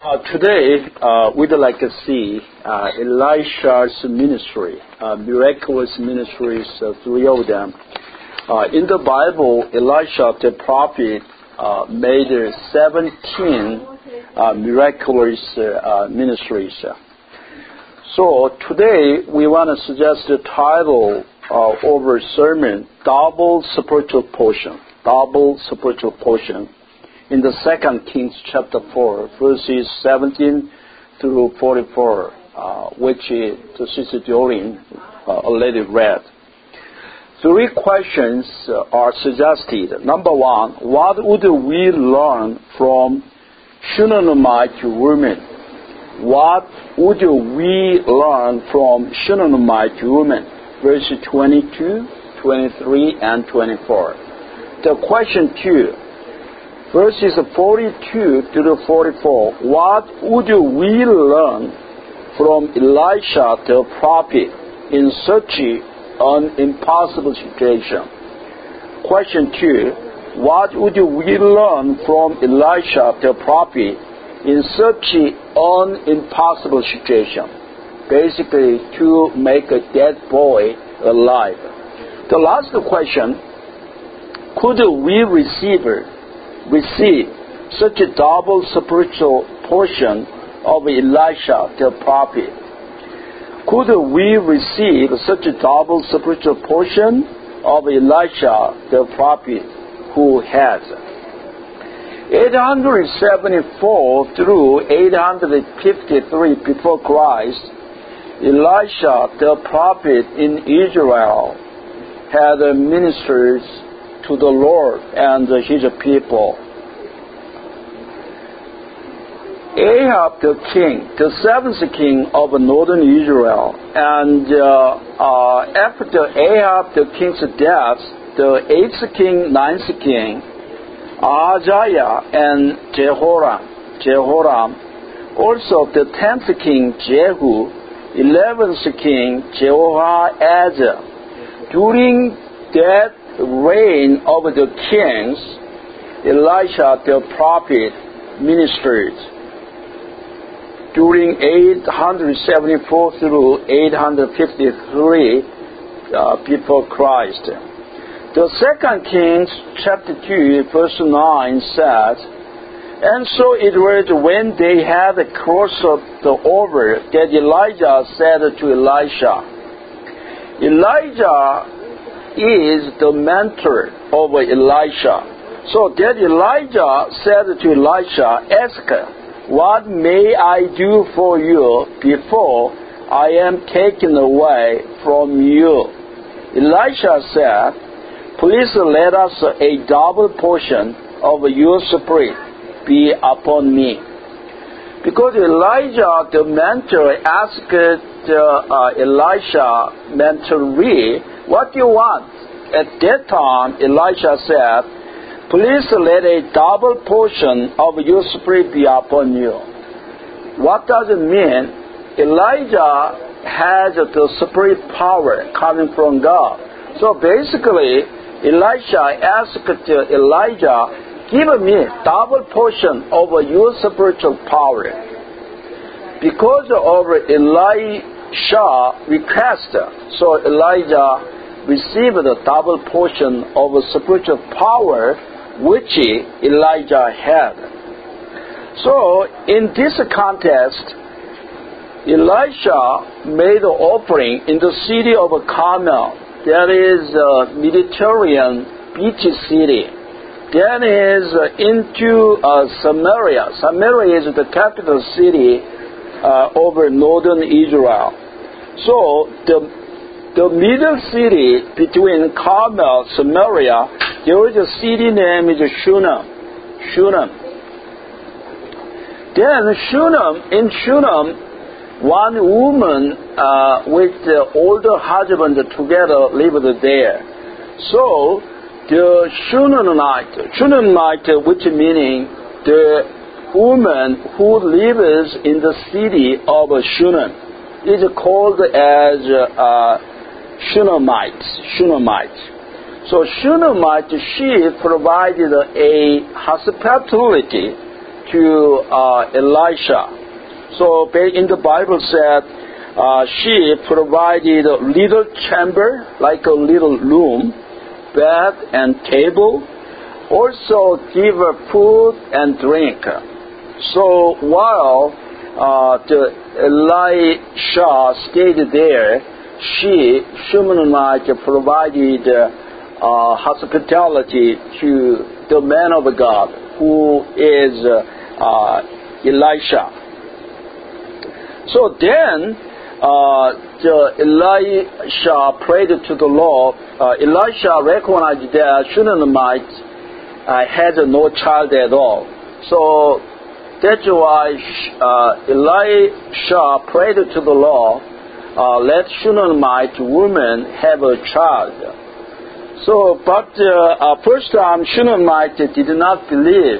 Today, we'd like to see Elisha's ministry, miraculous ministries, three of them. In the Bible, Elisha the prophet made 17 miraculous ministries. So today, we want to suggest the title of our sermon, Double Spiritual Portion. Double Spiritual Portion. In the 2 Kings chapter 4, verses 17 through 44, which the Sister Jolene already read. Three questions are suggested. Number one, what would we learn from Shunammite women? What would we learn from Shunammite women? Verses 22, 23, and 24. The question two, verses 42 to 44, what would we learn from Elisha the prophet in such an impossible situation? Question 2, what would we learn from Elisha the prophet in such an impossible situation? Basically, to make a dead boy alive. The last question, could we receive such a double spiritual portion of Elisha the prophet? Could we receive such a double spiritual portion of Elisha the prophet who has 874 through 853 before Christ? Elisha the prophet in Israel had ministered to the Lord and his people. Ahab the king, the seventh king of northern Israel, and after Ahab the king's death, the eighth king, ninth king, Ahaziah and Jehoram, also the 10th king, Jehu, 11th king, Jehoahaz. During that reign of the kings, Elisha the prophet ministered during 874 through 853 before Christ. The 2 Kings chapter 2 verse 9 says, and so it was when they had crossed the over that Elijah said to Elisha, Elijah is the mentor of Elisha. So that Elijah said to Elisha, ask, what may I do for you before I am taken away from you? Elisha said, please let us a double portion of your spirit be upon me. Because Elijah, the mentor, asked Elisha, mentoree, what do you want? At that time, Elisha said, please let a double portion of your spirit be upon you. What does it mean? Elijah has the spirit power coming from God. So basically, Elisha asked Elijah, give me double portion of your spiritual power. Because of Elisha's request, so Elijah received a double portion of spiritual power which Elijah had. So in this context, Elisha made an offering in the city of Carmel. That is a Mediterranean beach city. That is into Samaria. Samaria is the capital city over northern Israel. So the middle city between Carmel and Samaria, there is a city named Shunem. Then in Shunem, one woman with the older husband together lived there. So the Shunammite, which meaning the woman who lives in the city of Shunem, is called as Shunammite. So Shunammite, she provided a hospitality to Elisha. So in the Bible said she provided a little chamber, like a little room, bed and table. Also give her food and drink. So while the Elisha stayed there, Shunammite provided hospitality to the man of God, who is Elisha. So then Elisha prayed to the Lord. Elisha recognized that Shunammite had no child at all. So that's why Elisha prayed to the Lord, let Shunammite woman have a child. So, but first time Shunammite did not believe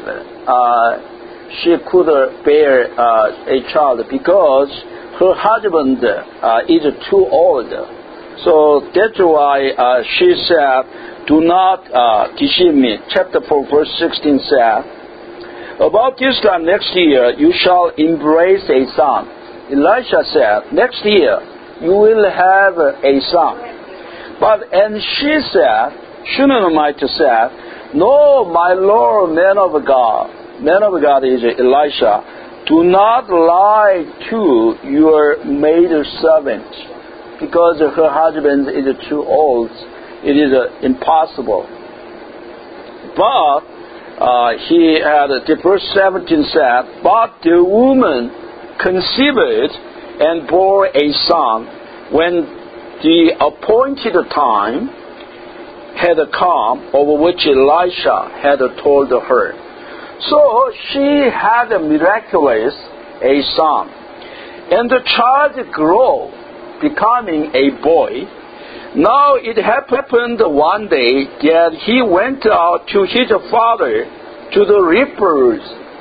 she could bear a child because her husband is too old. So that's why she said, do not deceive me. Chapter 4, verse 16 said, about this time next year you shall embrace a son. Elisha said, next year you will have a son. And she said, Shunammite said, no, my Lord, man of God is Elisha, do not lie to your maid servant, because her husband is too old. It is impossible. But he had, verse 17 said, but the woman conceived and bore a son when the appointed time had come, over which Elisha had told her. So she had a miraculous a son, and the child grew, becoming a boy. Now it happened one day that he went out to his father to the reapers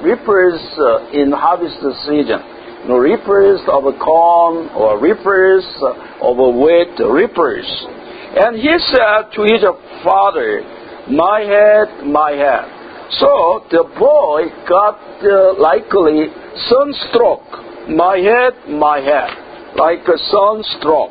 in harvest season. Reapers of corn or reapers of wheat, reapers. And he said to his father, my head, my head. So the boy got likely sunstroke. My head, like a sunstroke.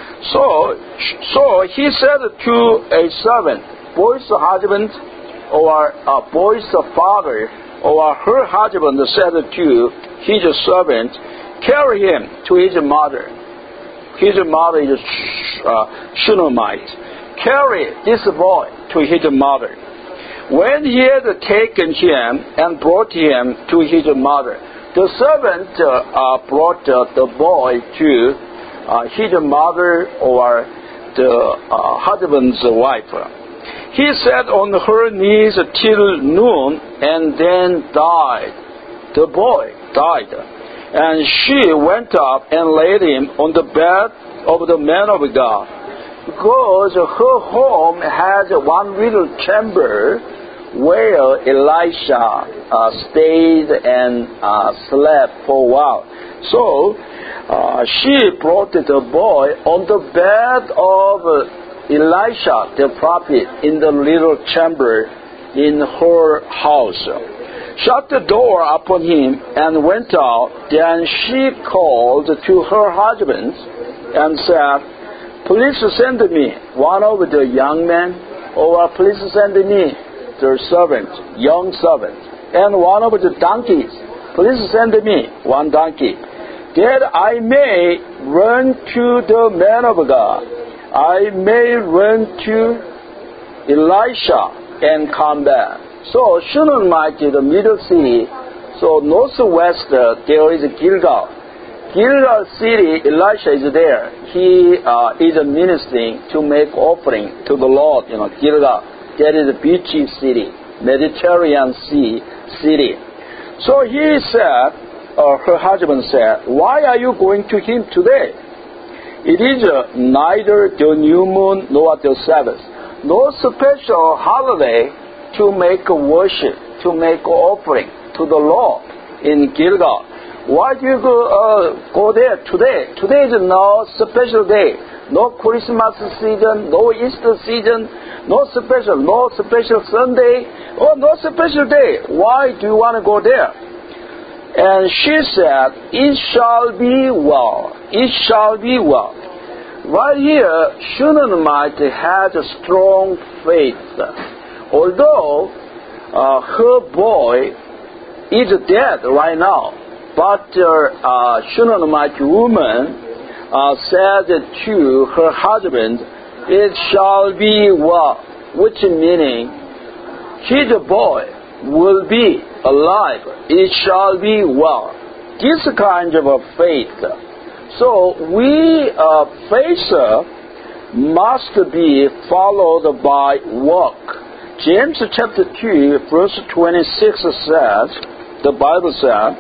So he said to a servant, boy's husband or boy's father or her husband said to his servant, carry him to his mother. His mother is Shunammite. Carry this boy to his mother. When he had taken him and brought him to his mother, the servant brought the boy to his mother or the husband's wife. He sat on her knees till noon and then died. The boy died. And she went up and laid him on the bed of the man of God, because her home had one little chamber where Elisha stayed and slept for a while. So she brought the boy on the bed of Elisha the prophet in the little chamber in her house, shut the door upon him and went out. Then she called to her husband and said, please send me one of the young men, or please send me the servant, young servant, and one of the donkeys. Please send me one donkey, that I may run to the man of God. I may run to Elisha and come back. So Shunammite is the middle city. So northwest there is Gilgal. Gilgal city, Elisha is there. He is ministering to make offering to the Lord. Gilgal. That is a beachy city, Mediterranean Sea city. So he said, her husband said, why are you going to him today? It is neither the new moon nor the Sabbath, no special holiday to make worship, to make offering to the Lord in Gilgal. Why do you go there today? Today is no special day, no Christmas season, no Easter season, no special Sunday, or no special day. Why do you want to go there? And she said, "It shall be well. It shall be well." Right here, Shunammite had a strong faith. Although her boy is dead right now, but Shunammite woman said to her husband, "It shall be well," which meaning his boy will be alive. It shall be well. This kind of a faith. So faith must be followed by work. James chapter 2 verse 26 says, the Bible says,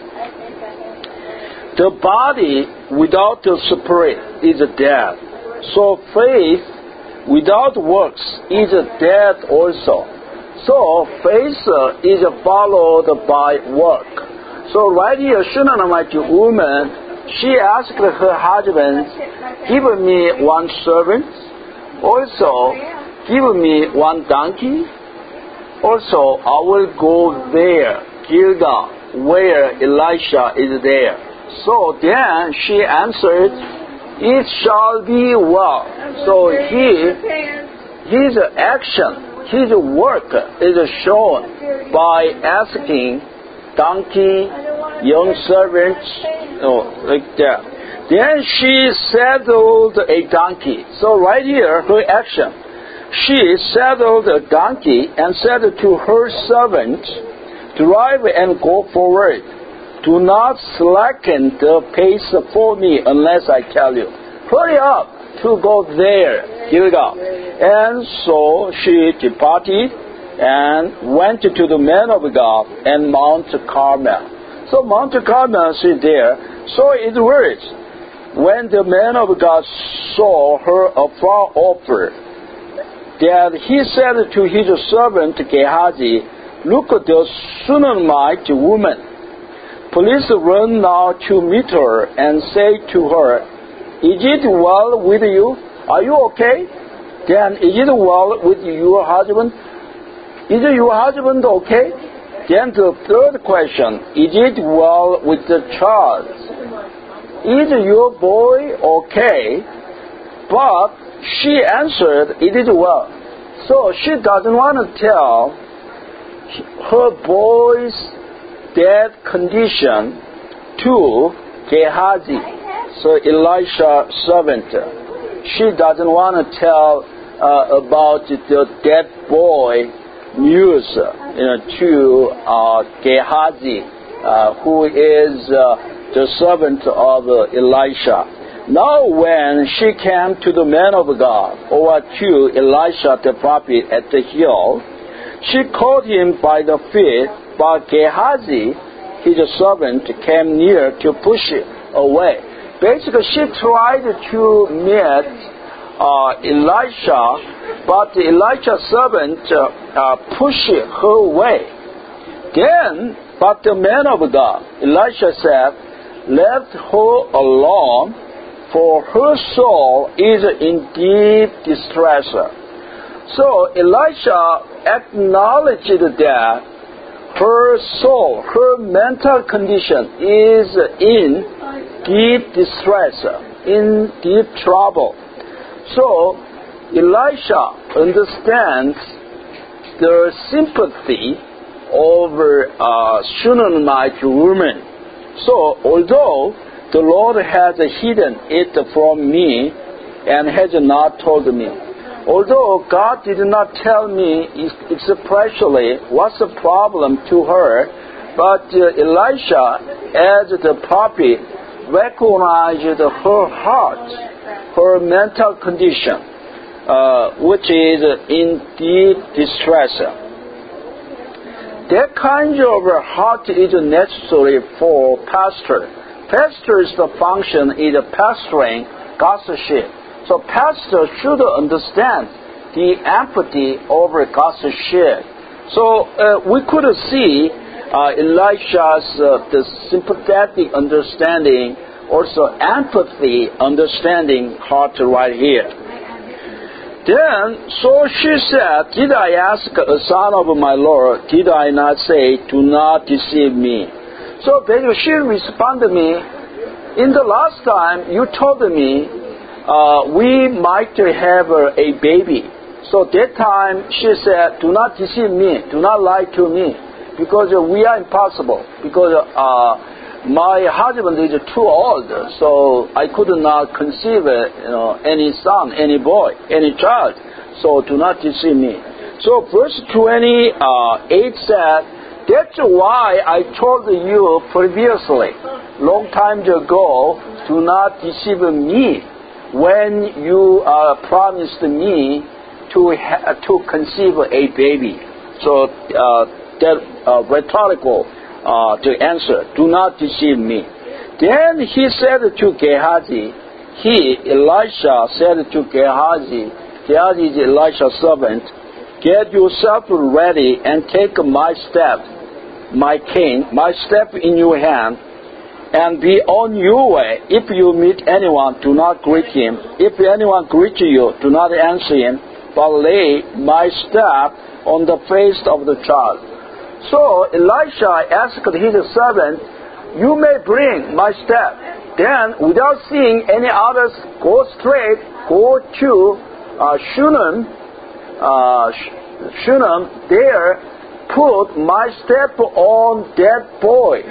"The body without the spirit is dead. So faith without works is dead also." So faith is followed by work. So right here, Shunammite woman, she asked her husband, "Give me one servant. Also, give me one donkey. Also, I will go there, Gilgal, where Elisha is there." So then she answered, "It shall be well." So his action, his work is shown by asking donkey, young servants, like that. Then she saddled a donkey. So right here, her action. She saddled a donkey and said to her servant, "Drive and go forward. Do not slacken the pace for me unless I tell you. Hurry up to go there, Gilgal." And so she departed and went to the man of God and Mount Carmel. So Mount Carmel is there. So it was when the man of God saw her afar off, that he said to his servant Gehazi, "Look at the Shunammite woman. Please run now to meet her and say to her, 'Is it well with you? Are you okay? Then is it well with your husband? Is your husband okay?' Then the third question, 'Is it well with the child? Is your boy okay?' But she answered, 'It is well.' So she doesn't want to tell her boy's dead condition to Gehazi, so Elisha's servant. She doesn't want to tell about the dead boy news to Gehazi, who is the servant of Elisha. Now when she came to the man of God, or to Elisha the prophet at the hill, she caught him by the feet, but Gehazi, his servant, came near to push it away. Basically, she tried to meet Elisha, but Elisha's servant pushed her away. But the man of God, Elisha said, "Let her alone, for her soul is in deep distress." So Elisha acknowledged that her soul, her mental condition is in deep distress, in deep trouble. So Elisha understands the sympathy over Shunammite woman. So although the Lord has hidden it from me and has not told me, although God did not tell me especially what's the problem to her, but Elisha, as the prophet, recognized her heart, her mental condition, which is in deep distress. That kind of heart is necessary for pastor. Pastor's function is pastoring God's sheep. So pastor should understand the empathy over God's sheep. So we could see Elisha's the sympathetic understanding, also empathy understanding heart right here. Then, so she said, "Did I ask a son of my Lord? Did I not say, 'Do not deceive me?'" So basically she responded to me, in the last time you told me we might have a baby. So that time she said, do not deceive me, do not lie to me, because we are impossible, because my husband is too old, so I could not conceive any son, any boy, any child, so do not deceive me. So verse 28 said, that's why I told you previously, long time ago, do not deceive me when you promised me to conceive a baby. So that rhetorical the answer, do not deceive me. Then he said to Gehazi, Elisha said to Gehazi is Elisha's servant, get yourself ready and take my staff, my cane, my staff in your hand, and be on your way. If you meet anyone, do not greet him. If anyone greets you, do not answer him, but lay my staff on the face of the child. So Elisha asked his servant, you may bring my staff. Then, without seeing any others, go to Shunem, there, put my staff on that boy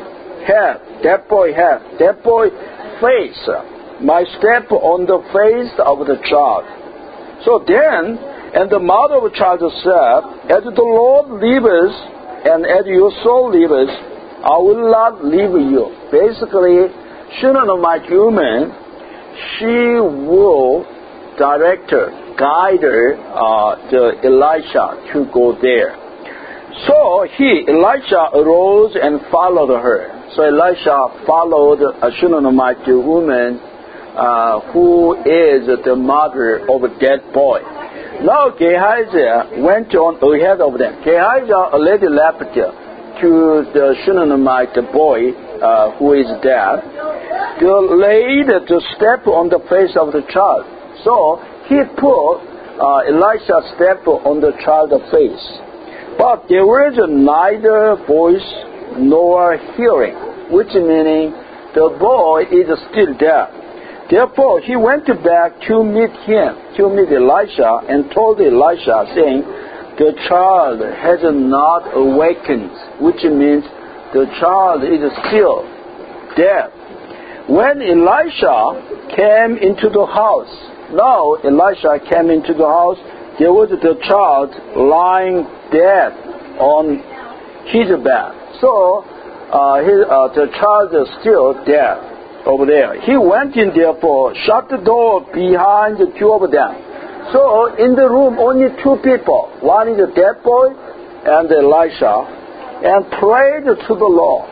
face, my staff on the face of the child. So then, and the mother of the child said, as the Lord lives, and as your soul lives, I will not leave you. Basically, Shunammite woman, she will guide the Elisha to go there. So Elisha arose and followed her. So Elisha followed a Shunammite woman who is the mother of a dead boy. Now Gehazi went on ahead of them. Gehazi already left to the Shunammite boy who is dead. They laid the step on the face of the child. So he put Elisha's step on the child's face. But there was neither voice nor hearing, which meaning the boy is still dead. Therefore, he went back to meet Elisha, and told Elisha, saying, the child has not awakened, which means the child is still dead. When Elisha came into the house, there was the child lying dead on his bed. So, the child is still dead over there. He went in, therefore, shut the door behind the two of them. So in the room only two people. One is a dead boy and Elisha, and prayed to the Lord.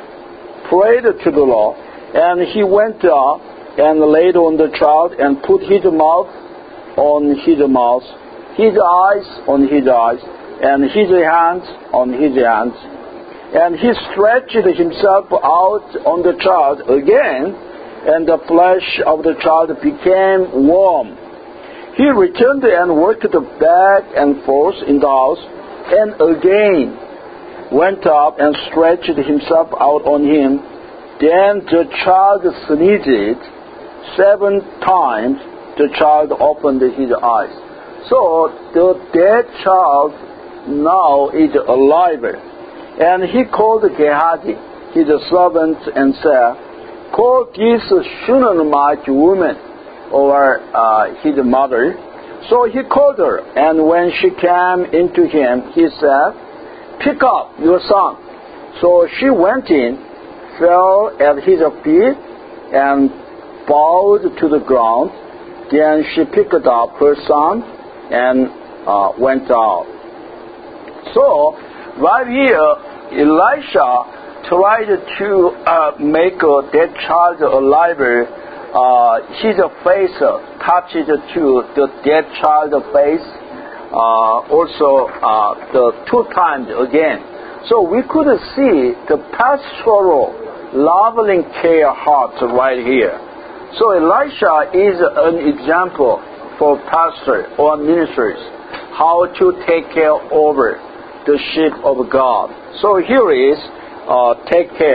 And he went and laid on the child and put his mouth on his mouth, his eyes on his eyes, and his hands on his hands. And he stretched himself out on the child again, and the flesh of the child became warm. He returned and walked back and forth in the house, and again went up and stretched himself out on him. Then the child sneezed 7 times. The child opened his eyes. So the dead child now is alive. And he called Gehazi, his servant, and said, call this Shunammite woman, or his mother. So he called her, and when she came into him, he said, pick up your son. So she went in, fell at his feet, and bowed to the ground. Then she picked up her son and went out. So right here, Elisha tried to make that child alive. His face touches to the dead child's face. Also, the 2 times again. So we could see the pastoral, loving care heart right here. So Elisha is an example for pastors or ministers how to take care over the sheep of God. So here is take care.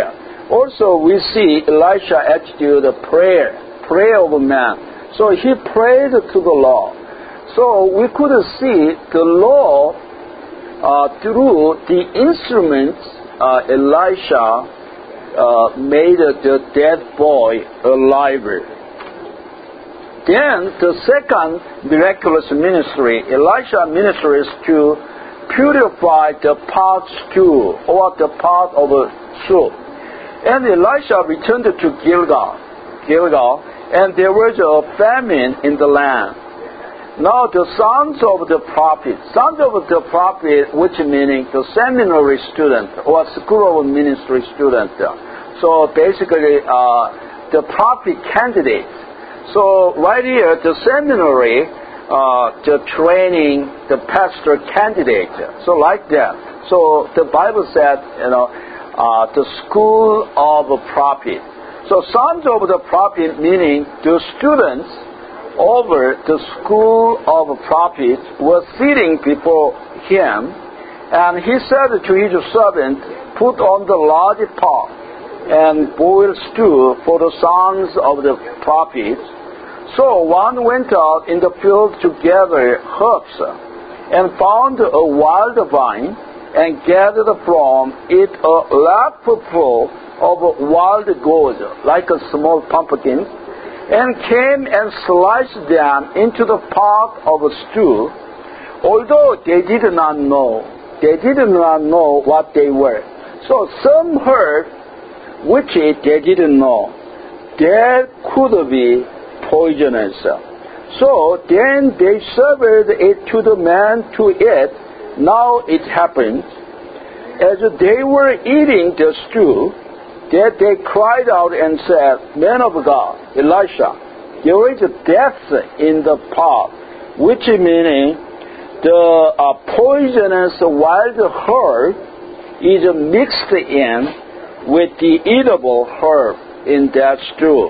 Also, we see Elisha's attitude of prayer of a man. So he prayed to the Lord. So we could see the Lord through the instruments Elisha made the dead boy alive. Then the second miraculous ministry, Elisha ministers to purify the pot stew or the pot of a soup. And Elisha returned to Gilgal, and there was a famine in the land. Now the sons of the prophet, which meaning the seminary student or school of ministry student. So basically the prophet candidate. So right here, the seminary, the training, the pastor candidate. So like that. So the Bible said, the school of a prophet. So sons of the prophet meaning the students over the school of prophets were sitting before him, and he said to his servant, "Put on the large pot and boil stew for the sons of the prophets." So one went out in the field to gather herbs, and found a wild vine, and gathered from it a lapful of wild gourds, like a small pumpkin, and came and sliced them into the pot of stew, although they did not know what they were. So some heard which they didn't know, that could be poisonous. So then they served it to the man to eat. Now it happened, as they were eating the stew, that they cried out and said, "Man of God, Elisha, there is death in the pot," which meaning the poisonous wild herb is mixed in with the eatable herb in that stew.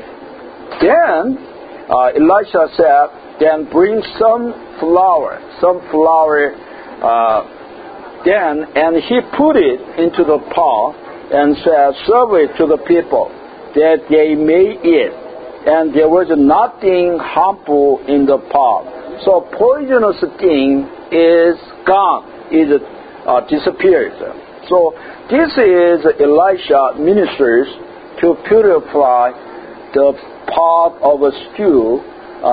Then Elisha said, "Then bring some flour, and he put it into the pot and said, 'Serve it to the people, that they may eat.' And there was nothing harmful in the pot." So poisonous thing is gone, is disappeared. So this is Elisha ministers to purify the pot of a stew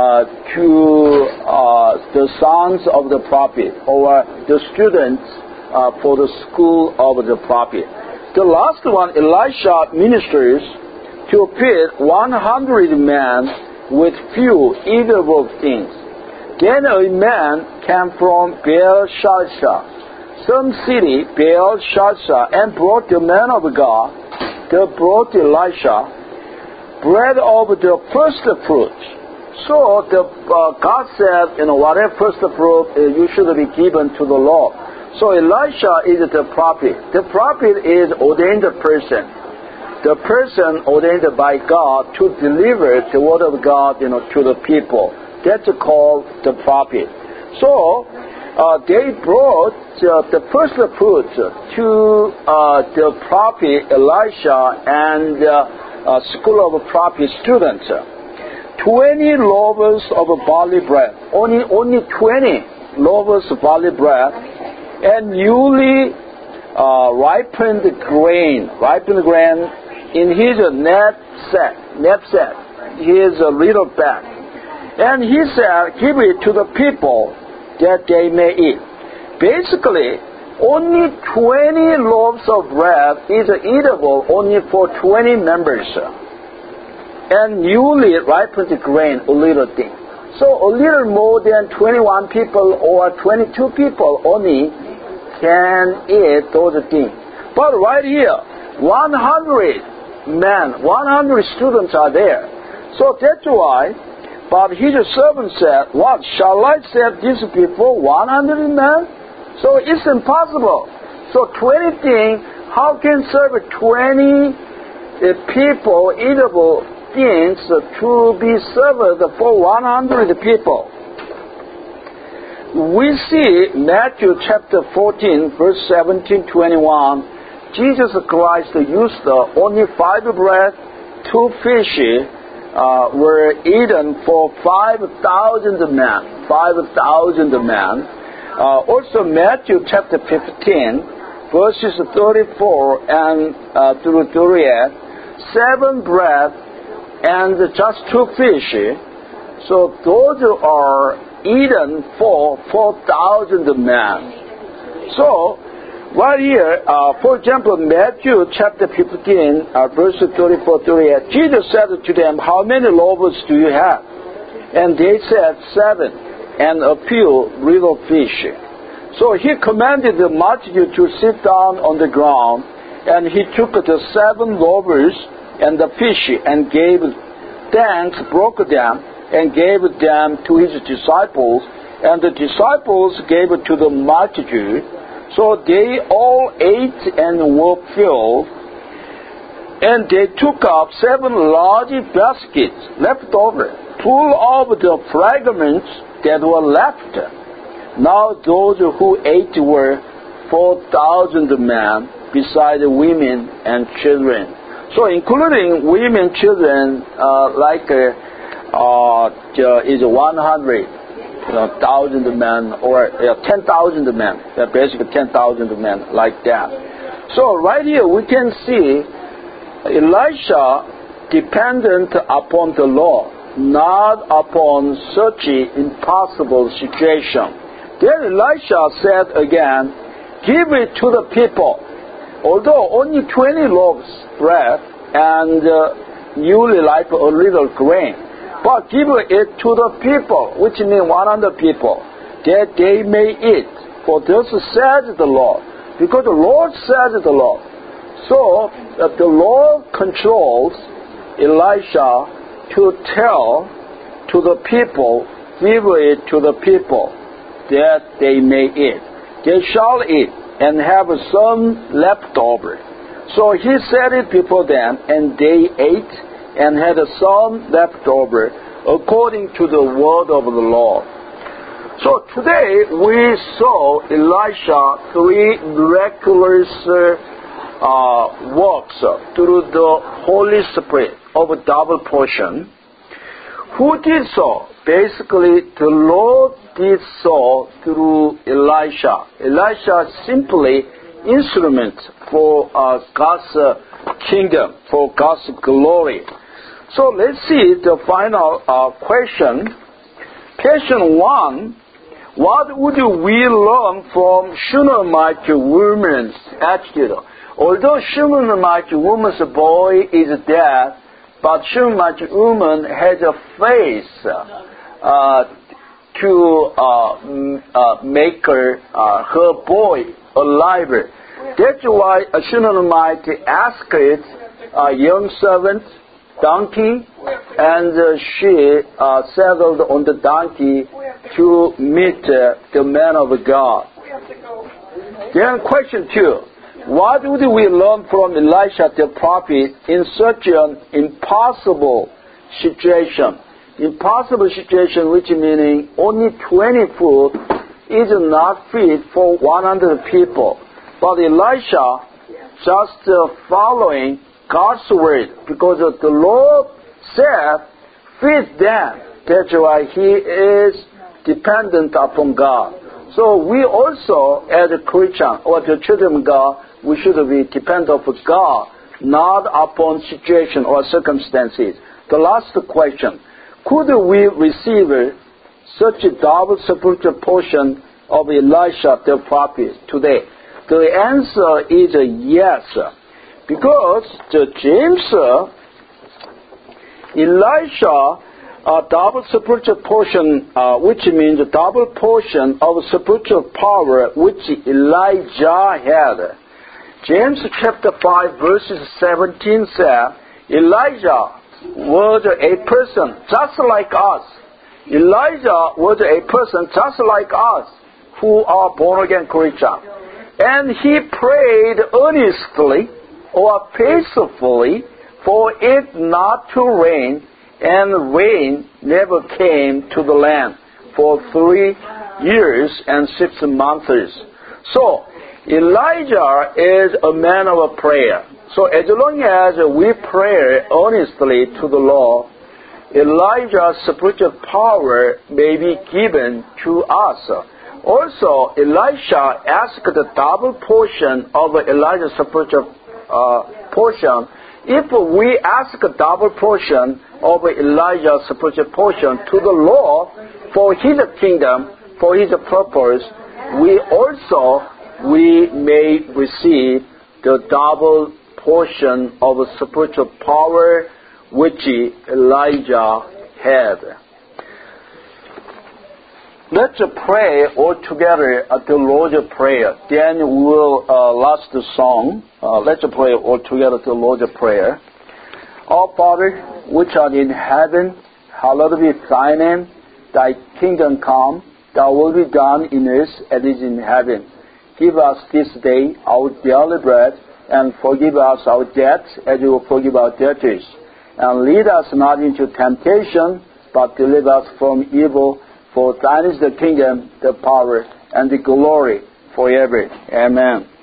to the sons of the prophet, or the students for the school of the prophet. The last one, Elisha ministers to feed 100 men with few eatable things. Then a man came from Baal-shalisha, some city, Baal-shalisha, and brought the man of God, brought Elisha, bread of the first fruits. So God said, whatever first fruit you should be given to the Lord. So Elisha is the prophet. The prophet is ordained person. The person ordained by God to deliver the word of God, to the people. That's called the prophet. So they brought the first fruits to the prophet Elisha and school of prophet students. 20 loaves of barley bread. Only 20 loaves of barley bread, and newly ripened grain in his knapsack, his little bag. And he said, "Give it to the people that they may eat." Basically, only 20 loaves of bread is eatable only for 20 members. And newly ripened grain, a little thing. So a little more than 21 people or 22 people only can eat those things. But right here, 100 men, 100 students are there. So that's why, but his servant said, "What, shall I save these people, 100 men? So it's impossible. So 20 things, how can serve 20 people eatable things to be served for 100 people?" We see Matthew chapter 14, verse 17-21, Jesus Christ used only 5 bread, 2 fish were eaten for 5,000 men. 5,000 men. Also Matthew chapter 15, verses 34 and through 38, 7 bread and just 2 fish. So those are eaten for 4,000 men. So right here, for example, Matthew chapter 15, verse 34, 38, Jesus said to them, how many loaves do you have? And they said 7, and a few little fish. So he commanded the multitude to sit down on the ground, and he took the 7 loaves and the fish, and gave thanks, broke them, and gave them to his disciples, and the disciples gave it to the multitude. So they all ate and were filled, and they took up 7 large baskets left over, full of the fragments that were left. Now those who ate were 4,000 men, besides women and children. So including women, children, is 100,000 men or 10,000 men, basically 10,000 men like that. So right here we can see Elisha dependent upon the Lord, not upon such an impossible situation. Then Elisha said again, give it to the people. Although only 20 loaves bread and newly ripe a little grain, but give it to the people, which means 100 people, that they may eat. For thus says the Lord. Because the Lord says the Lord. So the Lord controls Elisha to tell to the people, give it to the people, that they may eat. They shall eat and have some left over. So he said it before them, and they ate and had some left over, according to the word of the Lord. So today we saw Elisha 3 miraculous works through the Holy Spirit of a double portion. Who did so? Basically, the Lord did so through Elisha. Elisha is simply instrument for God's kingdom, for God's glory. So let's see the final question. Question 1, what would we learn from Shunammite woman's attitude? Although Shunammite woman's boy is dead, but Shunammite woman has a faith to make her boy alive. That's why Shunammite asked a young servant donkey, and she settled on the donkey to meet the man of God. Then question 2. What would we learn from Elisha the prophet in such an impossible situation? Impossible situation, which meaning only 20 food is not fit for 100 people. But Elisha just following God's word, because the Lord said, feed them. That's why he is dependent upon God. So we also, as a Christian or the children of God, we should be dependent upon God, not upon situation or circumstances. The last question, could we receive such a double spiritual portion of Elisha the prophet today? The answer is yes. Because James, Elisha, double spiritual portion, which means a double portion of spiritual power which Elijah had. James chapter 5 verses 17 says, Elijah was a person just like us. Elijah was a person just like us who are born again Christians. And he prayed earnestly or peacefully for it not to rain, and rain never came to the land for 3 years and 6 months. So Elijah is a man of prayer. So as long as we pray earnestly to the Lord, Elijah's spiritual power may be given to us. Also, Elisha asked the double portion of Elijah's spiritual portion. If we ask a double portion of Elijah's spiritual portion to the Lord for his kingdom, for his purpose, we may receive the double portion of spiritual power which Elijah had. Let's pray all together the Lord's Prayer. Then we will last the song. Let's pray all together the Lord's Prayer. Our Father, which art in heaven, hallowed be thy name. Thy kingdom come, thy will be done in earth as it is in heaven. Give us this day our daily bread, and forgive us our debts as we will forgive our debtors. And lead us not into temptation, but deliver us from evil. For thine is the kingdom, the power, and the glory forever. Amen.